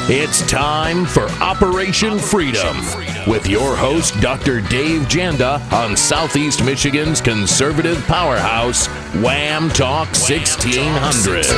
It's time for Operation Freedom with your host, Dr. Dave Janda, on Southeast Michigan's conservative powerhouse, Wham Talk 1600.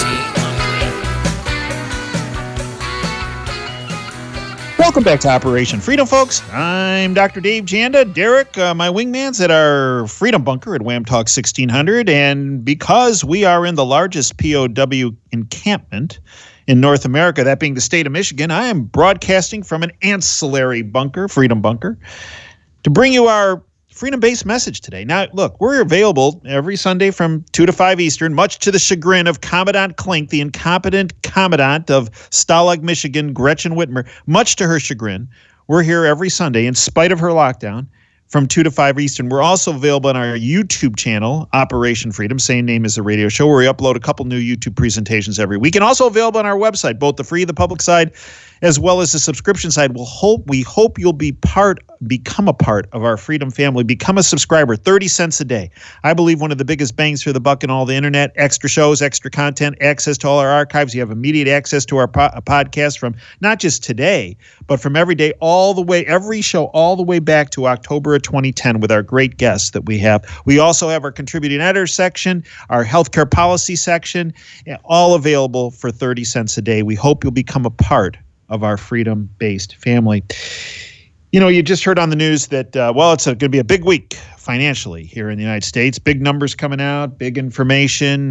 Welcome back to Operation Freedom, folks. I'm Dr. Dave Janda. Derek, my wingman's at our Freedom Bunker at Wham Talk 1600. And because we are in the largest POW encampment in North America, that being the state of Michigan, I am broadcasting from an ancillary bunker, Freedom Bunker, to bring you our freedom-based message today. Now, look, we're available every Sunday from 2 to 5 Eastern, much to the chagrin of Commandant Klink, the incompetent commandant of Stalag, Michigan, Gretchen Whitmer. Much to her chagrin, we're here every Sunday in spite of her lockdown from 2 to 5 Eastern. We're also available on our YouTube channel, Operation Freedom, same name as the radio show, where we upload a couple new YouTube presentations every week, and also available on our website, both the free, the public side, as well as the subscription side. We hope you'll become a part of our Freedom family. Become a subscriber, 30 cents a day. I believe one of the biggest bangs for the buck in all the internet. Extra shows, extra content, access to all our archives. You have immediate access to our podcast from not just today, but from every day, every show, all the way back to October of 2010 with our great guests that we have. We also have our contributing editor section, our healthcare policy section, all available for 30 cents a day. We hope you'll become a part of our freedom-based family. You know, you just heard on the news that, it's going to be a big week financially here in the United States. Big numbers coming out, big information,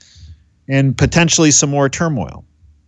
and potentially some more turmoil.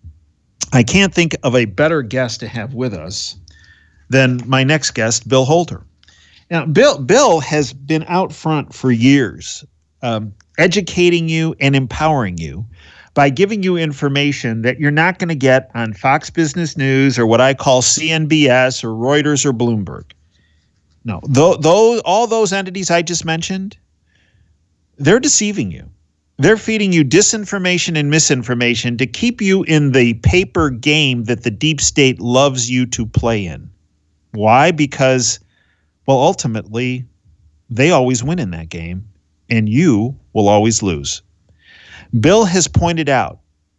I can't think of a better guest to have with us than my next guest, Bill Holter. Now, Bill has been out front for years, educating you and empowering you by giving you information that you're not going to get on Fox Business News or what I call CNBS or Reuters or Bloomberg. No, all those entities I just mentioned, they're deceiving you. They're feeding you disinformation and misinformation to keep you in the paper game that the deep state loves you to play in. Why? Because, ultimately, they always win in that game, and you will always lose. Bill has pointed out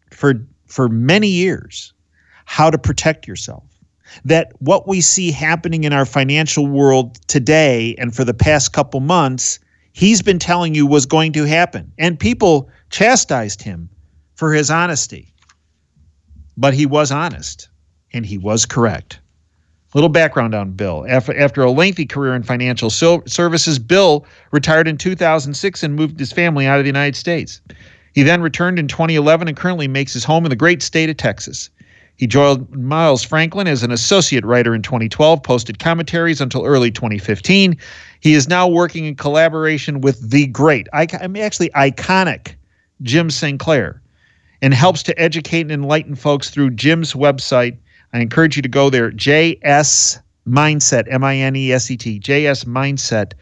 for many years how to protect yourself, that what we see happening in our financial world today and for the past couple months, he's been telling you was going to happen. And people chastised him for his honesty. But he was honest, and he was correct. Little background on Bill. After a lengthy career in financial services, Bill retired in 2006 and moved his family out of the United States. He then returned in 2011 and currently makes his home in the great state of Texas. He joined Miles Franklin as an associate writer in 2012, posted commentaries until early 2015. He is now working in collaboration with the great, iconic Jim Sinclair, and helps to educate and enlighten folks through Jim's website. I encourage you to go there, JS Mindset, M-I-N-E-S-E-T, JSMindset.com.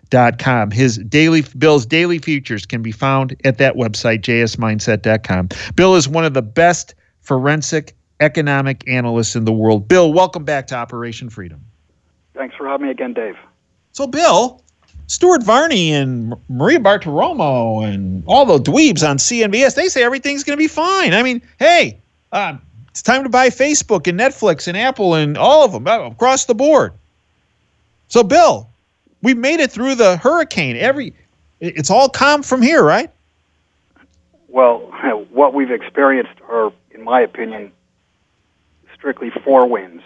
Bill's daily features can be found at that website, jsmindset.com. Bill is one of the best forensic economic analysts in the world. Bill, welcome back to Operation Freedom. Thanks for having me again, Dave. So, Bill, Stuart Varney and Maria Bartiromo and all the dweebs on CNBS, they say everything's going to be fine. I mean, hey, it's time to buy Facebook and Netflix and Apple and all of them across the board. So, Bill, we made it through the hurricane. It's all calm from here, right? Well, what we've experienced are, in my opinion, strictly four winds.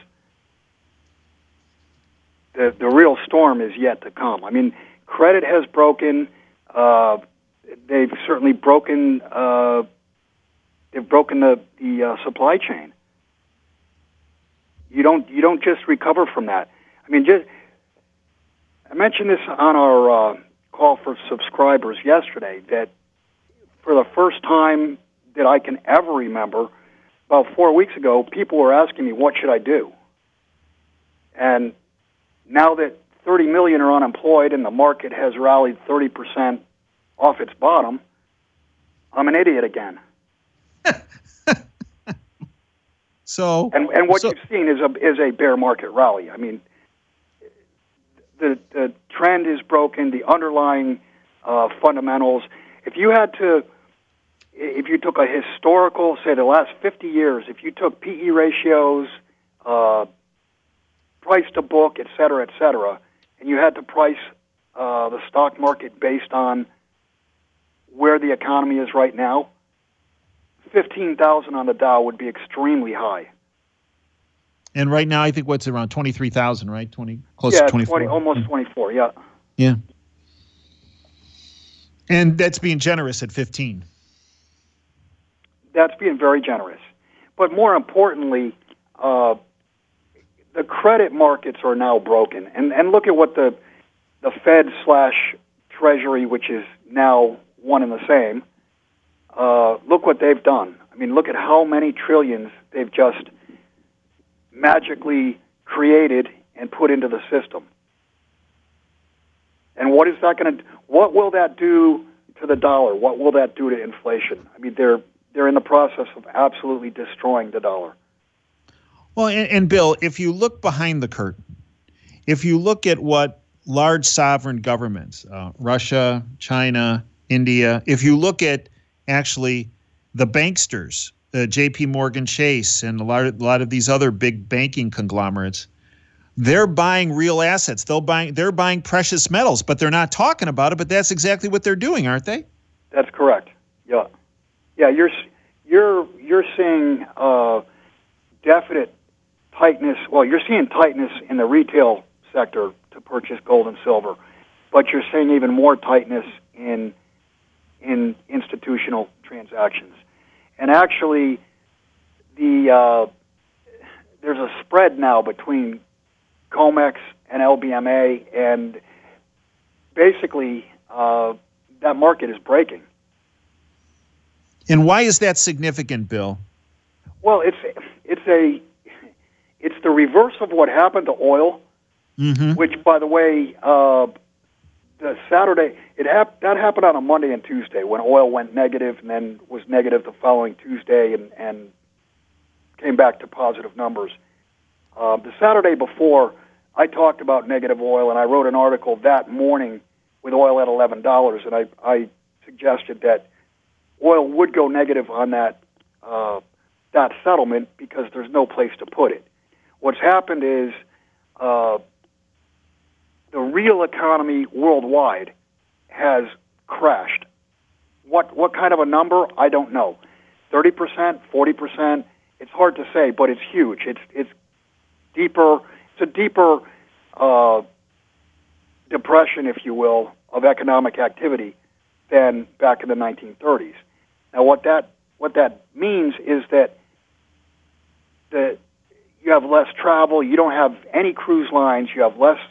The real storm is yet to come. I mean, credit has broken. They've certainly broken. They've broken the supply chain. You don't just recover from that. I mean, I mentioned this on our call for subscribers yesterday, that for the first time that I can ever remember, about 4 weeks ago, people were asking me, what should I do? And now that 30 million are unemployed and the market has rallied 30% off its bottom, I'm an idiot again. And what you've seen is a bear market rally. I mean, the trend is broken. The underlying fundamentals. If you had to if you took a historical, say the last 50 years, if you took PE ratios, price to book, et cetera, and you had to price the stock market based on where the economy is right now, 15,000 on the Dow would be extremely high. And right now, I think what's around 23,000, right? Close to 24. Almost 24. Yeah. Yeah. And that's being generous at 15. That's being very generous. But more importantly, the credit markets are now broken. And look at what the Fed / Treasury, which is now one and the same, look what they've done. I mean, look at how many trillions they've just magically created and put into the system. And what will that do to the dollar? What will that do to inflation? I mean, they're in the process of absolutely destroying the dollar. Well, and Bill, if you look behind the curtain, if you look at what large sovereign governments, Russia, China, India, if you look at actually the banksters, J.P. Morgan Chase and a lot of these other big banking conglomerates, they're buying real assets. They're buying precious metals, but they're not talking about it. But that's exactly what they're doing, aren't they? That's correct. Yeah, yeah. You're seeing definite tightness. Well, you're seeing tightness in the retail sector to purchase gold and silver, but you're seeing even more tightness in institutional transactions. And actually, there's a spread now between COMEX and LBMA, and basically that market is breaking. And why is that significant, Bill? Well, it's the reverse of what happened to oil, which, by the way, the Saturday that happened on a Monday and Tuesday when oil went negative and then was negative the following Tuesday and came back to positive numbers. The Saturday before, I talked about negative oil, and I wrote an article that morning with oil at $11, and I suggested that oil would go negative on that settlement because there's no place to put it. What's happened is the real economy worldwide has crashed. What kind of a number? I don't know. 30%, 40%. It's hard to say, but it's huge. It's deeper. It's a deeper depression, if you will, of economic activity than back in the 1930s. Now, what that means is that you have less travel. You don't have any cruise lines. You have less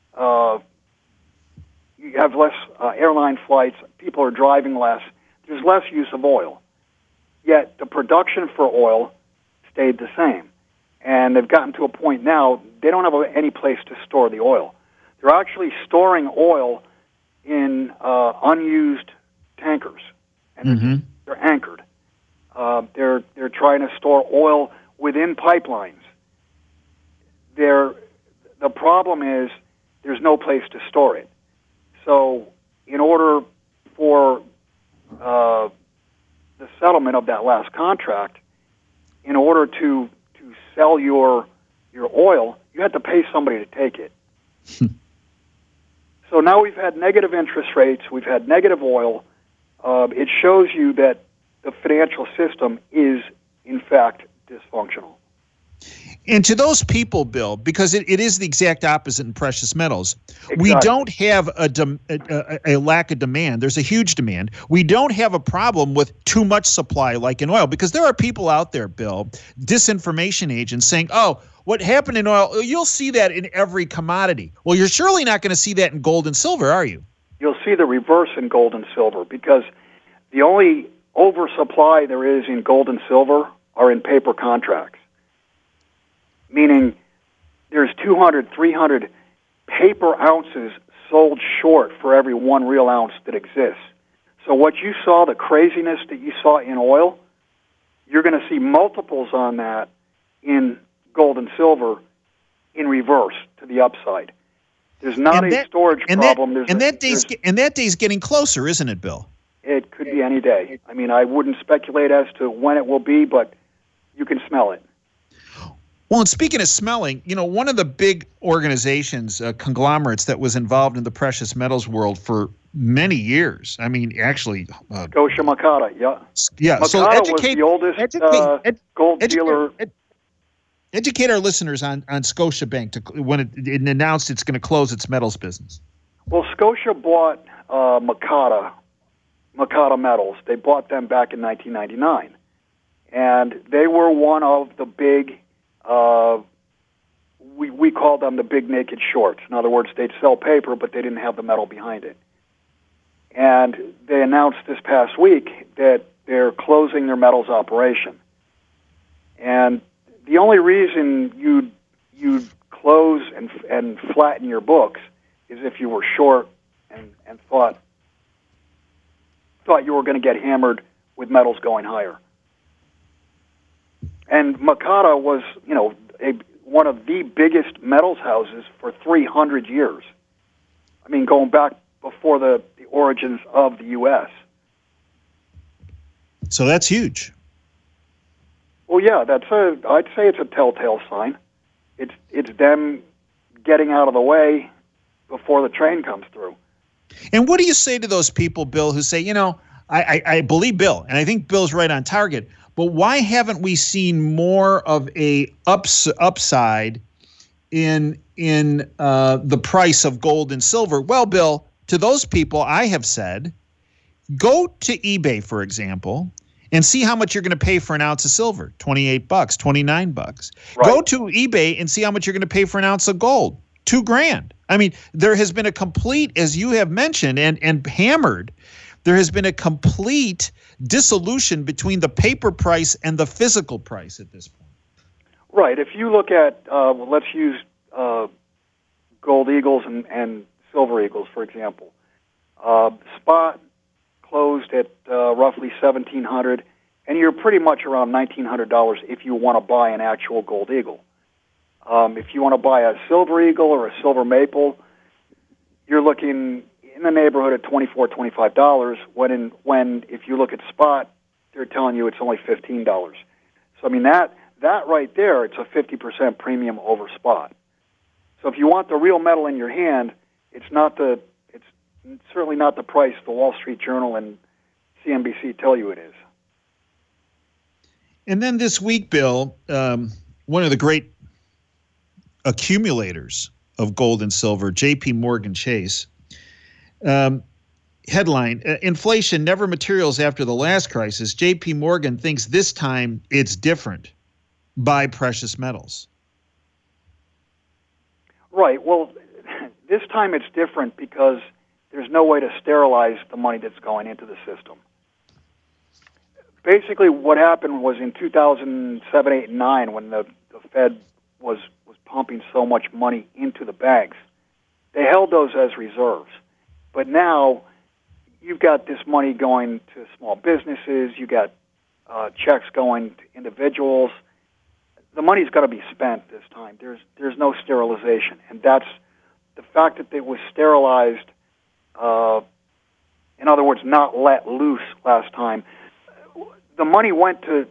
airline flights. People are driving less. There's less use of oil. Yet the production for oil stayed the same. And they've gotten to a point now they don't have any place to store the oil. They're actually storing oil in unused tankers, and they're anchored. They're trying to store oil within pipelines. The problem is there's no place to store it. So in order for the settlement of that last contract, in order to sell your oil, you had to pay somebody to take it. So now we've had negative interest rates, we've had negative oil. It shows you that the financial system is, in fact, dysfunctional. And to those people, Bill, because it is the exact opposite in precious metals, exactly. We don't have a lack of demand. There's a huge demand. We don't have a problem with too much supply like in oil, because there are people out there, Bill, disinformation agents saying, oh, what happened in oil, you'll see that in every commodity. Well, you're surely not going to see that in gold and silver, are you? You'll see the reverse in gold and silver, because the only oversupply there is in gold and silver are in paper contracts. Meaning there's 200, 300 paper ounces sold short for every 1 real ounce that exists. So what you saw, the craziness that you saw in oil, you're going to see multiples on that in gold and silver in reverse to the upside. There's not a storage problem. That day's getting closer, isn't it, Bill? it could be any day. I mean, I wouldn't speculate as to when it will be, but you can smell it. Well, and speaking of smelling, one of the big organizations, conglomerates that was involved in the precious metals world for many years. I mean, actually, Scotia Makata, yeah. Yeah. Makata So was the oldest gold dealer. Educate our listeners on Scotiabank when it announced it's going to close its metals business. Well, Scotia bought Makata Metals. They bought them back in 1999, and they were one of the big. We called them the big naked shorts. In other words, they'd sell paper, but they didn't have the metal behind it. And they announced this past week that they're closing their metals operation. And the only reason you'd close and flatten your books is if you were short and thought you were going to get hammered with metals going higher. And Makata was, one of the biggest metals houses for 300 years. I mean, going back before the origins of the U.S. So that's huge. Well, yeah, I'd say it's a telltale sign. It's them getting out of the way before the train comes through. And what do you say to those people, Bill, who say, I believe Bill, and I think Bill's right on target, but why haven't we seen more of a upside in the price of gold and silver? Well, Bill, to those people, I have said, go to eBay, for example, and see how much you're going to pay for an ounce of silver, $28, $29. Right. Go to eBay and see how much you're going to pay for an ounce of gold, $2,000. I mean, there has been a complete, as you have mentioned and hammered, there has been a complete dissolution between the paper price and the physical price at this point. Right. If you look at, let's use gold eagles and silver eagles, for example. Spot closed at roughly $1,700, and you're pretty much around $1,900 if you want to buy an actual gold eagle. If you want to buy a silver eagle or a silver maple, you're looking in the neighborhood of $24, $25. When if you look at spot, they're telling you it's only $15. So I mean that right there, it's a 50% premium over spot. So if you want the real metal in your hand, it's certainly not the price the Wall Street Journal and CNBC tell you it is. And then this week, Bill, one of the great accumulators of gold and silver, J.P. Morgan Chase, headline, inflation never materials after the last crisis. J.P. Morgan thinks this time it's different. Buy precious metals. Right. Well, this time it's different because there's no way to sterilize the money that's going into the system. Basically, what happened was in 2007, 8, and 9, when the Fed was pumping so much money into the banks, they held those as reserves. But now you've got this money going to small businesses, you got checks going to individuals. The money's got to be spent this time. There's no sterilization, and that's the fact that it was sterilized. In other words, not let loose last time. The money went to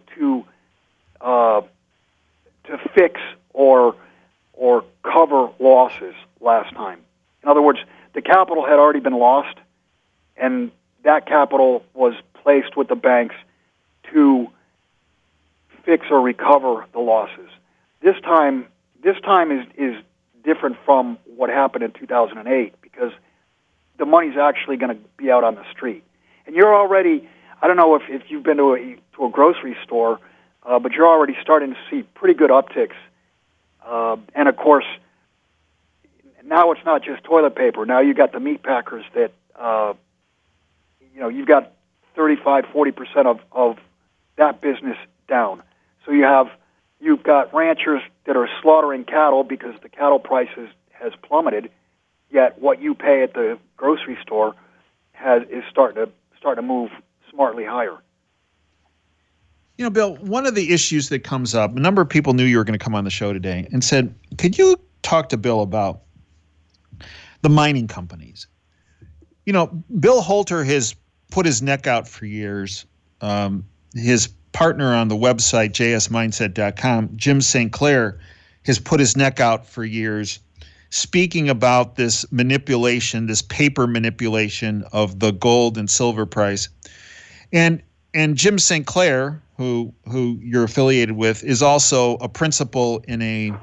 fix or cover losses last time. In other words, the capital had already been lost, and that capital was placed with the banks to fix or recover the losses. This time is different from what happened in 2008 because the money's actually going to be out on the street. And you're already, I don't know if you've been to a grocery store, but you're already starting to see pretty good upticks. And of course, now it's not just toilet paper. Now you got the meat packers that, you've got 35-40% of that business down. So you've got ranchers that are slaughtering cattle because the cattle prices has plummeted. Yet what you pay at the grocery store is starting to move smartly higher. Bill, one of the issues that comes up, a number of people knew you were going to come on the show today and said, could you talk to Bill about the mining companies? Bill Holter has put his neck out for years. His partner on the website, jsmindset.com, Jim St. Clair, has put his neck out for years, speaking about this manipulation, this paper manipulation of the gold and silver price. And Jim St. Clair, who you're affiliated with, is also a principal in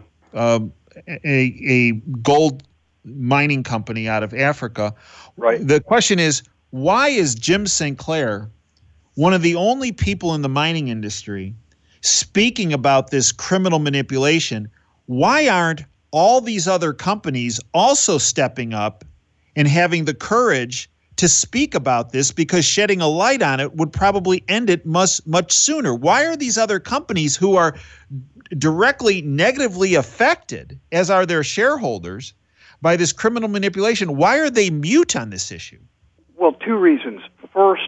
a gold mining company out of Africa. Right. The question is, why is Jim St. Clair one of the only people in the mining industry speaking about this criminal manipulation? Why aren't all these other companies also stepping up and having the courage to speak about this? Because shedding a light on it would probably end it much sooner. Why are these other companies, who are directly negatively affected, as are their shareholders, by this criminal manipulation, why are they mute on this issue? Well, two reasons. First,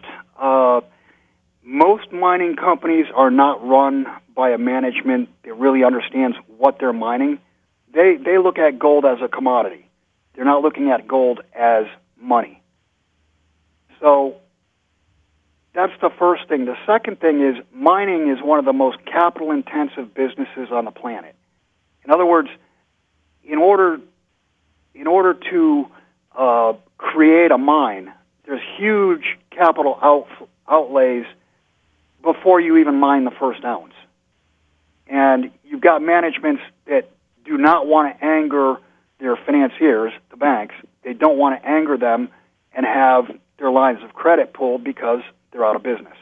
most mining companies are not run by a management that really understands what they're mining. They look at gold as a commodity. They're not looking at gold as money. So that's the first thing. The second thing is mining is one of the most capital-intensive businesses on the planet. In other words, in order to create a mine, there's huge capital outlays before you even mine the first ounce. And you've got managements that do not want to anger their financiers, the banks. They don't want to anger them and have their lines of credit pulled because they're out of business.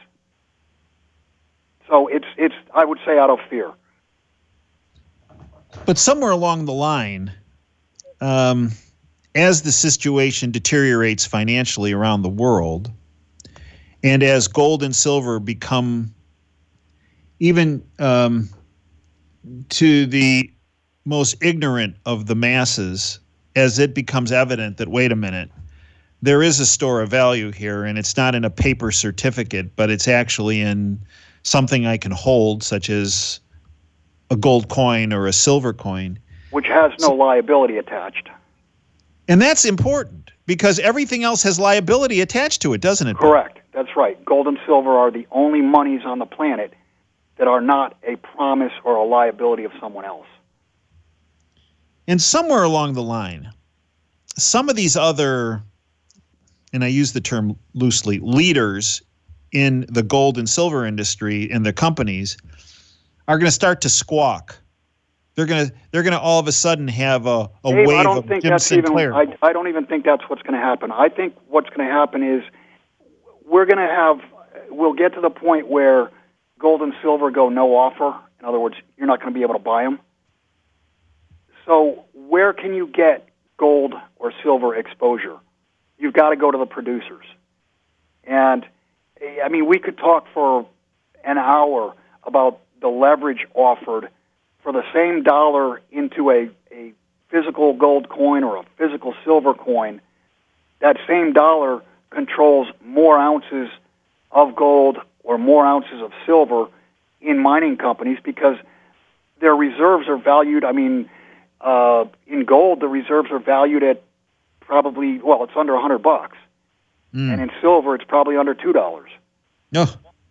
So it's I would say out of fear. But somewhere along the line, as the situation deteriorates financially around the world, and as gold and silver become, even to the most ignorant of the masses, as it becomes evident that, wait a minute, there is a store of value here, and it's not in a paper certificate, but it's actually in something I can hold, such as a gold coin or a silver coin. Which has no liability attached. And that's important, because everything else has liability attached to it, doesn't it? Correct. That's right. Gold and silver are the only monies on the planet that are not a promise or a liability of someone else. And somewhere along the line, some of these other, and I use the term loosely, leaders in the gold and silver industry and the companies are going to start to squawk. They're going to all of a sudden have a Dave, wave of Jim St. Clair. I don't even think that's what's going to happen. I think what's going to happen is we'll get to the point where gold and silver go no offer. In other words, you're not going to be able to buy them. So where can you get gold or silver exposure? You've got to go to the producers. And, I mean, we could talk for an hour about the leverage offered for the same dollar into a physical gold coin or a physical silver coin. That same dollar controls more ounces of gold or more ounces of silver in mining companies because their reserves are valued. I mean, in gold, the reserves are valued at probably, well, it's under $100. And in silver, it's probably under $2. No.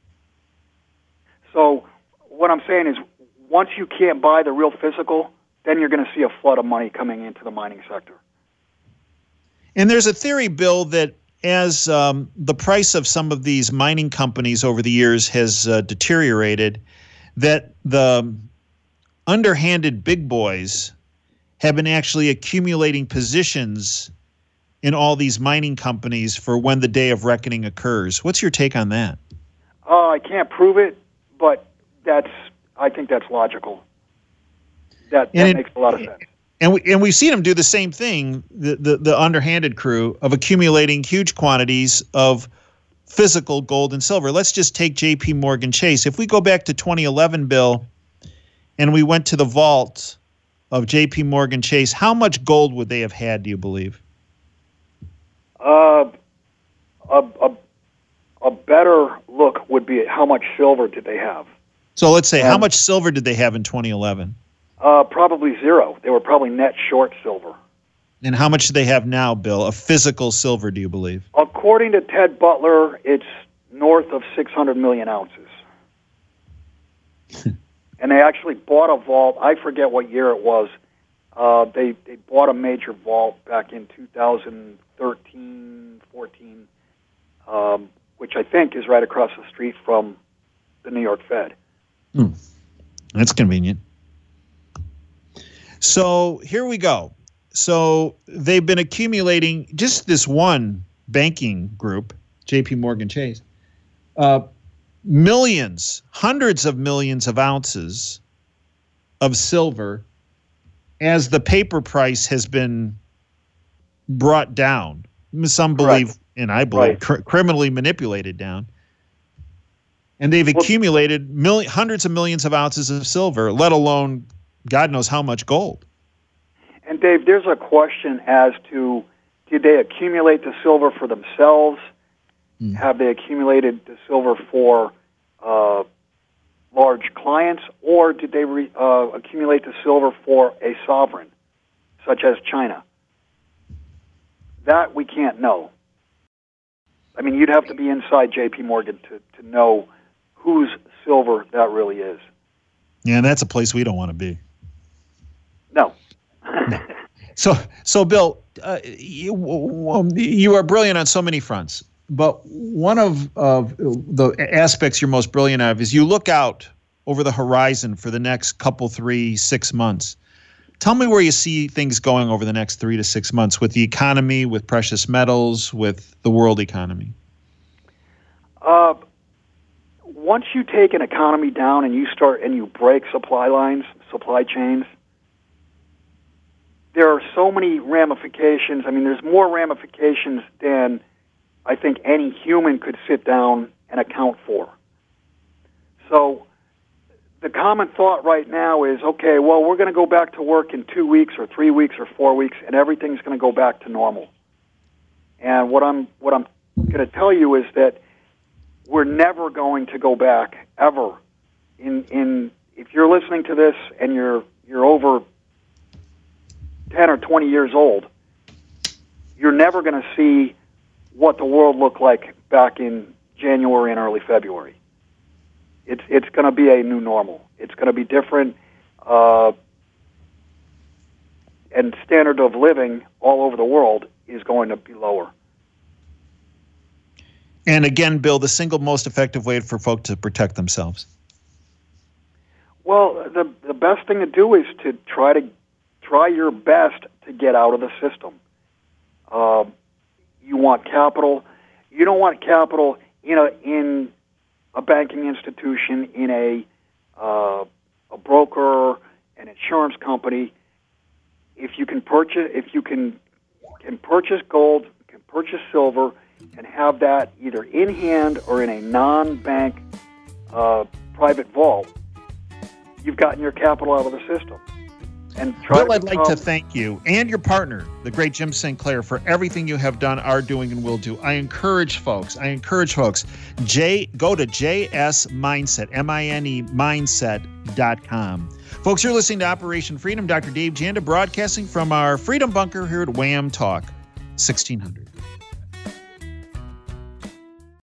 So what I'm saying is, once you can't buy the real physical, then you're going to see a flood of money coming into the mining sector. And there's a theory, Bill, that as the price of some of these mining companies over the years has deteriorated, that the underhanded big boys have been actually accumulating positions in all these mining companies for when the day of reckoning occurs. What's your take on that? I can't prove it, but I think that's logical. That makes a lot of sense. And we've seen them do the same thing, the underhanded crew, of accumulating huge quantities of physical gold and silver. Let's just take J.P. Morgan Chase. If we go back to 2011, Bill, and we went to the vault of J.P. Morgan Chase, how much gold would they have had, do you believe? A better look would be at how much silver did they have. So let's say, how much silver did they have in 2011? Probably zero. They were probably net short silver. And how much do they have now, Bill, of physical silver, do you believe? Of according to Ted Butler, it's north of 600 million ounces. And they actually bought a vault. I forget what year it was. They bought a major vault back in 2013, 14, which I think is right across the street from the New York Fed. That's convenient. So here we go. So they've been accumulating, just this one banking group, J.P. Morgan Chase, millions, hundreds of millions of ounces of silver as the paper price has been brought down. Some believe, Correct. and I believe, criminally manipulated down. And they've accumulated hundreds of millions of ounces of silver, let alone God knows how much gold. And Dave, there's a question as to, did they accumulate the silver for themselves? Have they accumulated the silver for large clients, or did they accumulate the silver for a sovereign, such as China? That we can't know. I mean, you'd have to be inside J.P. Morgan to know whose silver that really is. Yeah, and that's a place we don't want to be. No. So Bill, you are brilliant on so many fronts. But one of the aspects you're most brilliant at is you look out over the horizon for the next couple, 3-6 months. Tell me where you see things going over the next 3 to 6 months with the economy, with precious metals, with the world economy. Once you take an economy down and you break supply lines, supply chains, there are so many ramifications. I mean, there's more ramifications than I think any human could sit down and account for. So the common thought right now is, okay, well, we're going to go back to work in 2 weeks or 3 weeks or 4 weeks, and everything's going to go back to normal. And what I'm going to tell you is that we're never going to go back ever. If you're listening to this and you're over 10 or 20 years old, you're never going to see what the world looked like back in January and early February. It's going to be a new normal. It's going to be different, and standard of living all over the world is going to be lower. And again, Bill, the single most effective way for folk to protect themselves? Well, the best thing to do is to try your best to get out of the system. You want capital. You don't want capital in a banking institution, in a broker, an insurance company. If you can purchase gold, you can purchase silver, and have that either in hand or in a non-bank private vault, you've gotten your capital out of the system. And Bill, I'd like to thank you and your partner, the great Jim Sinclair, for everything you have done, are doing, and will do. I encourage folks, go to JS Mindset, M-I-N-E, mindset.com. Folks, you're listening to Operation Freedom. Dr. Dave Janda broadcasting from our Freedom Bunker here at Wham Talk 1600.